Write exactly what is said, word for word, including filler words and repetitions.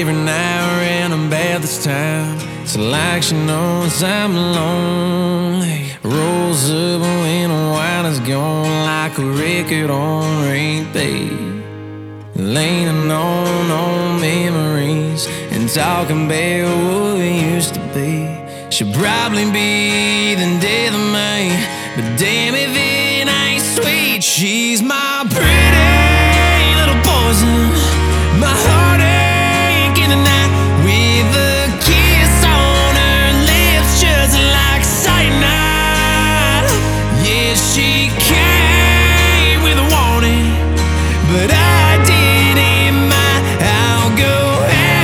every night around about this time. It's like she knows I'm lonely. Rolls up when the wine is gone, like a record on repeat, leaning on old memories and talking about what we used to be. She'll probably be the death of me, but damn if it ain't sweet. She's my